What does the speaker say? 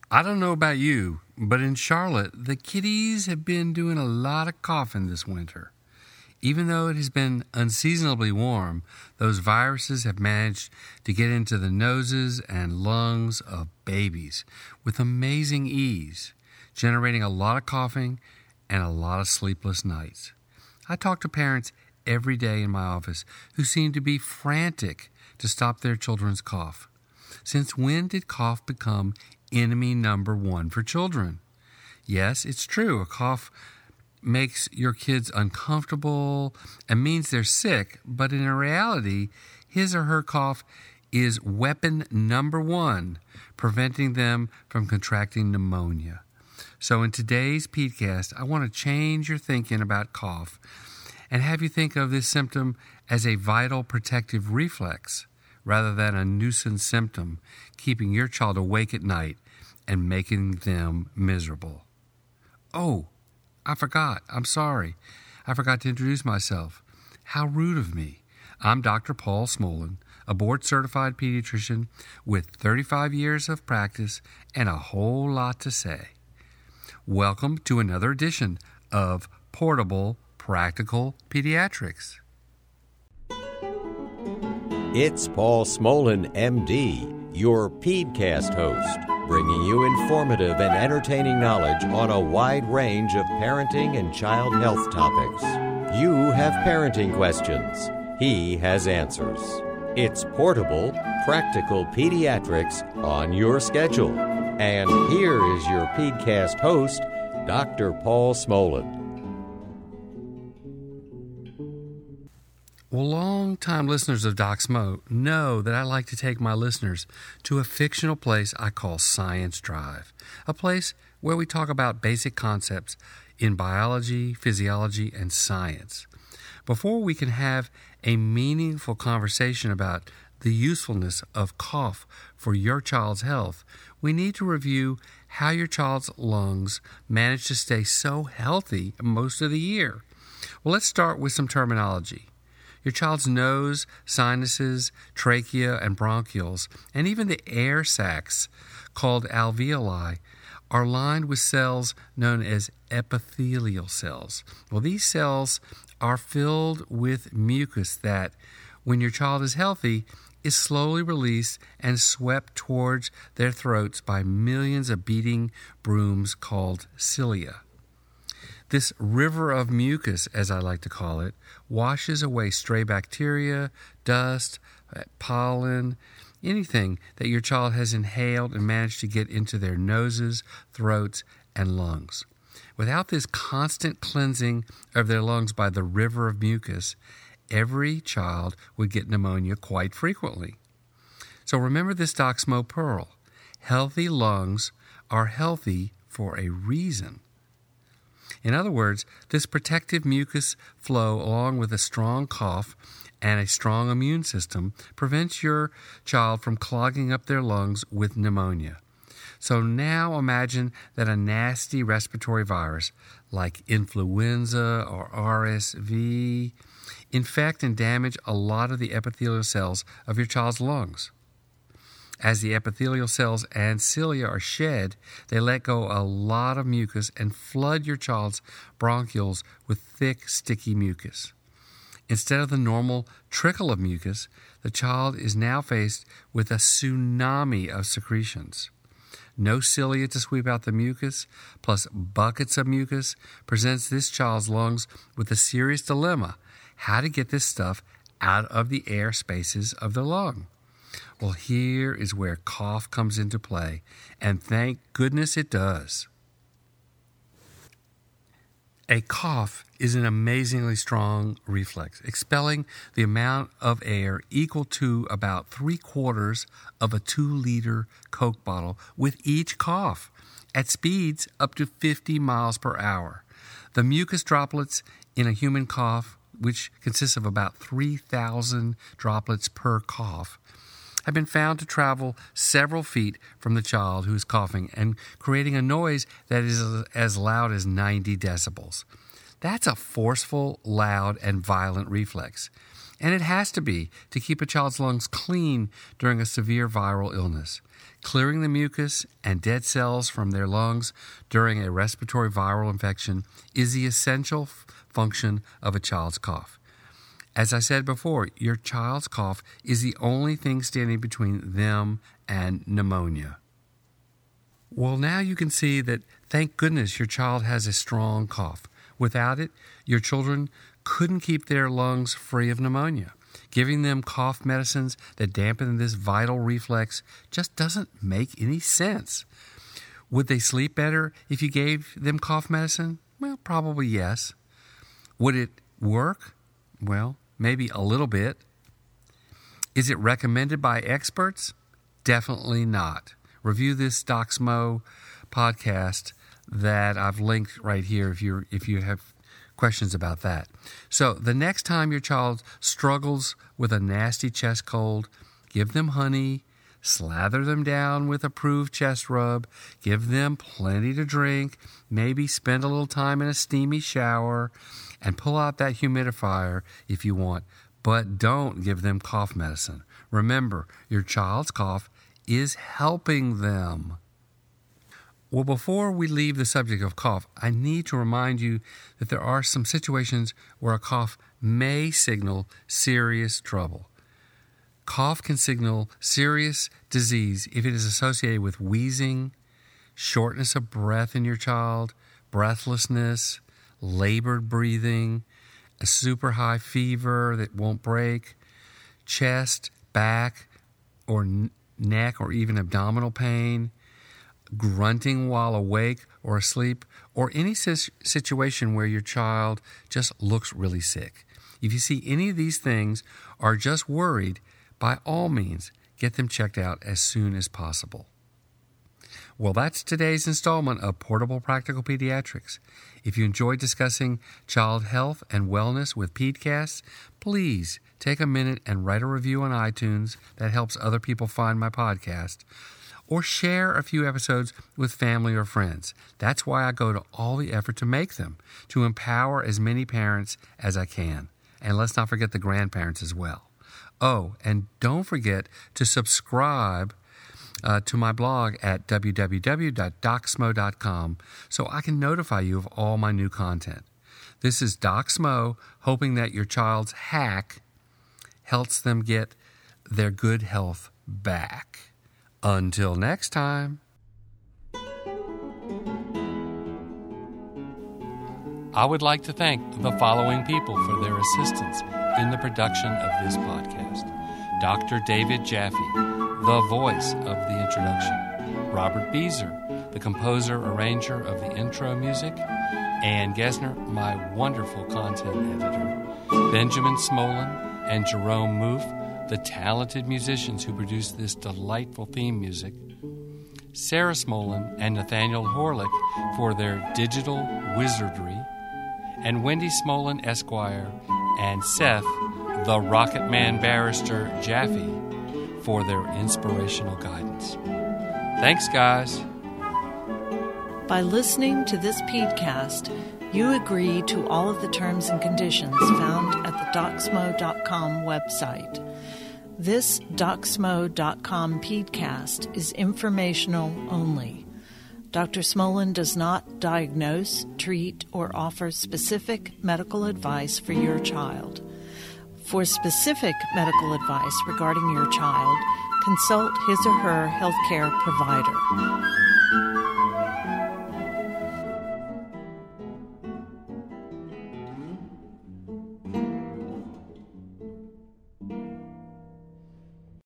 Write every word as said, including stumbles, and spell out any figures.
I don't know about you, but in Charlotte, the kiddies have been doing a lot of coughing this winter. Even though it has been unseasonably warm, those viruses have managed to get into the noses and lungs of babies with amazing ease, generating a lot of coughing and a lot of sleepless nights. I talk to parents every day in my office who seem to be frantic to stop their children's cough. Since when did cough become enemy number one for children? Yes, it's true. A cough makes your kids uncomfortable and means they're sick, but in reality, his or her cough is weapon number one, preventing them from contracting pneumonia. So in today's PeteCast, I want to change your thinking about cough and have you think of this symptom as a vital protective reflex rather than a nuisance symptom, keeping your child awake at night and making them miserable. Oh, I forgot. I'm sorry. I forgot to introduce myself. How rude of me. I'm Doctor Paul Smolin, a board-certified pediatrician with thirty-five years of practice and a whole lot to say. Welcome to another edition of Portable Practical Pediatrics. It's Paul Smolin, M D, your PedeCast host, bringing you informative and entertaining knowledge on a wide range of parenting and child health topics. You have parenting questions. He has answers. It's Portable Practical Pediatrics on your schedule. And here is your PedeCast host, Doctor Paul Smolin. Well, long-time listeners of Doc Smo know that I like to take my listeners to a fictional place I call Science Drive, a place where we talk about basic concepts in biology, physiology, and science. Before we can have a meaningful conversation about the usefulness of cough for your child's health, we need to review how your child's lungs manage to stay so healthy most of the year. Well, let's start with some terminology. Your child's nose, sinuses, trachea, and bronchioles, and even the air sacs, called alveoli, are lined with cells known as epithelial cells. Well, these cells are filled with mucus that, when your child is healthy, is slowly released and swept towards their throats by millions of beating brooms called cilia. This river of mucus, as I like to call it, washes away stray bacteria, dust, pollen, anything that your child has inhaled and managed to get into their noses, throats, and lungs. Without this constant cleansing of their lungs by the river of mucus, every child would get pneumonia quite frequently. So remember this Doc Smo pearl. Healthy lungs are healthy for a reason. In other words, this protective mucus flow, along with a strong cough and a strong immune system, prevents your child from clogging up their lungs with pneumonia. So now imagine that a nasty respiratory virus like influenza or R S V infect and damage a lot of the epithelial cells of your child's lungs. As the epithelial cells and cilia are shed, they let go a lot of mucus and flood your child's bronchioles with thick, sticky mucus. Instead of the normal trickle of mucus, the child is now faced with a tsunami of secretions. No cilia to sweep out the mucus, plus buckets of mucus, presents this child's lungs with a serious dilemma: how to get this stuff out of the air spaces of the lung. Well, here is where cough comes into play, and thank goodness it does. A cough is an amazingly strong reflex, expelling the amount of air equal to about three quarters of a two-liter Coke bottle with each cough, at speeds up to fifty miles per hour. The mucus droplets in a human cough, which consists of about three thousand droplets per cough, have been found to travel several feet from the child who is coughing and creating a noise that is as loud as ninety decibels. That's a forceful, loud, and violent reflex. And it has to be to keep a child's lungs clean during a severe viral illness. Clearing the mucus and dead cells from their lungs during a respiratory viral infection is the essential f- function of a child's cough. As I said before, your child's cough is the only thing standing between them and pneumonia. Well, now you can see that, thank goodness, your child has a strong cough. Without it, your children couldn't keep their lungs free of pneumonia. Giving them cough medicines that dampen this vital reflex just doesn't make any sense. Would they sleep better if you gave them cough medicine? Well, probably yes. Would it work? Well, maybe a little bit. Is it recommended by experts? Definitely not. Review this DocSmo podcast that I've linked right here if you if you have questions about that. So the next time your child struggles with a nasty chest cold, give them honey, slather them down with approved chest rub, give them plenty to drink, maybe spend a little time in a steamy shower, and pull out that humidifier if you want. But don't give them cough medicine. Remember, your child's cough is helping them. Well, before we leave the subject of cough, I need to remind you that there are some situations where a cough may signal serious trouble. Cough can signal serious disease if it is associated with wheezing, shortness of breath in your child, breathlessness, labored breathing, a super high fever that won't break, chest, back, or n- neck, or even abdominal pain, grunting while awake or asleep, or any situation where your child just looks really sick. If you see any of these things or are just worried, by all means, get them checked out as soon as possible. Well, that's today's installment of Portable Practical Pediatrics. If you enjoyed discussing child health and wellness with PedsCast, please take a minute and write a review on iTunes. That helps other people find my podcast. Or share a few episodes with family or friends. That's why I go to all the effort to make them, to empower as many parents as I can. And let's not forget the grandparents as well. Oh, and don't forget to subscribe uh, to my blog at w w w dot doc smo dot com so I can notify you of all my new content. This is DocSmo, hoping that your child's hack helps them get their good health back. Until next time. I would like to thank the following people for their assistance in the production of this podcast. Doctor David Jaffe, the voice of the introduction. Robert Beezer, the composer, arranger of the intro music. Ann Gesner, my wonderful content editor. Benjamin Smolin and Jerome Moof, the talented musicians who produced this delightful theme music. Sarah Smolin and Nathaniel Horlick for their digital wizardry. And Wendy Smolin, Esquire, and Seth, the Rocket Man Barrister Jaffe, for their inspirational guidance. Thanks, guys. By listening to this podcast, you agree to all of the terms and conditions found at the doc smo dot com website. This doc smo dot com podcast is informational only. Doctor Smolin does not diagnose, treat, or offer specific medical advice for your child. For specific medical advice regarding your child, consult his or her healthcare provider.